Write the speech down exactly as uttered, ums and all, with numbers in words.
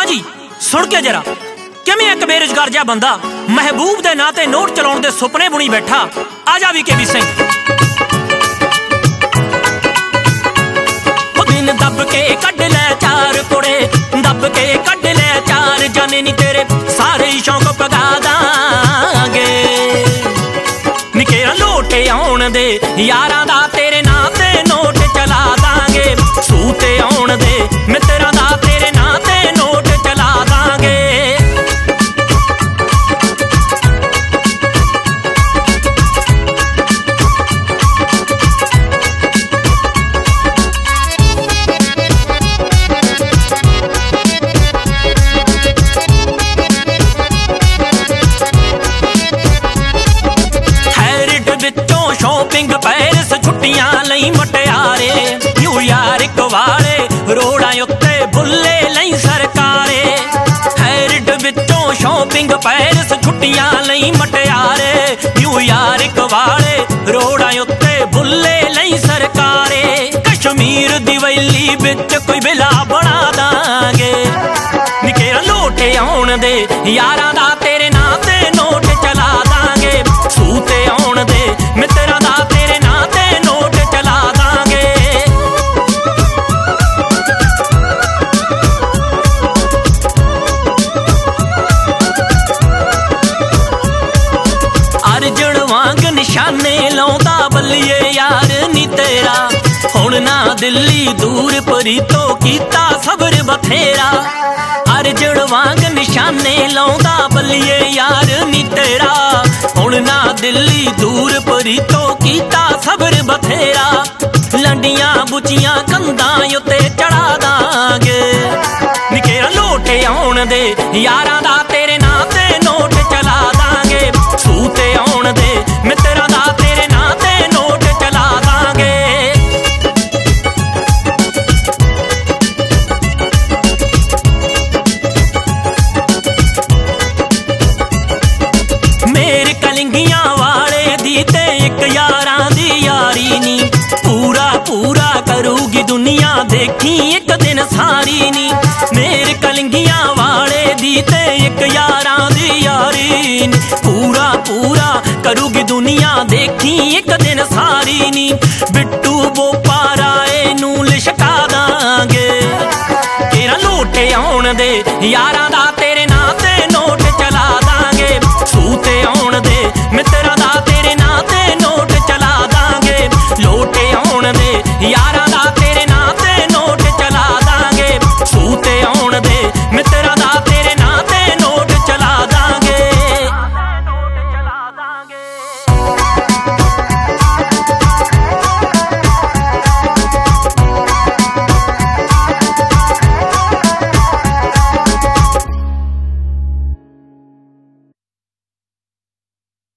जी सुन के जरा किवें एक बेरोजगार जिहा बंदा महबूब दे नां ते नोट चलाउण दे सुपने बुणी बैठा। आजा वी के वी सिंह दिन दब के कढ लै चार कुड़े दब के कढ लै चार जाने नी तेरे सारे शौक पगा दांगे निकेरा लोटे आउण दे यारां दा तेरे नां ते नोट चला दांगे सूते आउण दे मित्रां दा तेरे नां ते नोट चला दांगे। शॉपिंग पैरिस छुट्टियां लई मटियारे न्यूयार्क वाले रोडां उत्ते बुल्ले लई सरकारे हैरिड विचों शॉपिंग पैरिस छुट्टियां लई मटियारे न्यूयार्क वाले रोडां उत्ते बुल्ले लई सरकारे कश्मीर दी वैली विच कोई बिला बना दांगे निकेरा लोटे आउण दे यारां दा तेरे नां ते नोट चला दांगे सूते आउण दे मित्रां दा तेरे नां ते नोट चला दांगे। अर्जन वांग निशाने लाउंदा बल्लिए यार नी तेरा हुण ना दिल्ली दूर परी तो कीता सबर बथेरा अर्जन वांग निशाने लाउंदा बल्लिए यार नी तेरा हुण ना दिल्ली दूर परी तो कीता सबर बथेरा लंडियां बुचियां कंधां उत्ते चढ़ा दांगे निकेरा लोटे आउण दे यारां दा तेरे नां ते नोट चला दांगे सूते आउण दे मित्रां दा तेरे नां ते नोट चला दांगे। मेरे कलिंगियां वाले दी ते एक यारां दी यारी नी पूरा पूरा करूगी दुनिया देखी एक दिन सारी नी मेरे कलिंगियां वाले दी ते एक यारां दी यारी नी पूरा पूरा करूगी दुनिया देखी एक दिन सारी नी बिट्टू बोपा राए नू लिशका दांगे तेरा लोटे आउण दे यारां दा तेरे नां ते नोट चला दांगे सूते आउण दे मित्रां दा तेरे नां ते नोट चला दांगे लोटे आउण दे यारां दा तेरे नां ते नोट चला दांगे सूते आउण दे मित्रां दा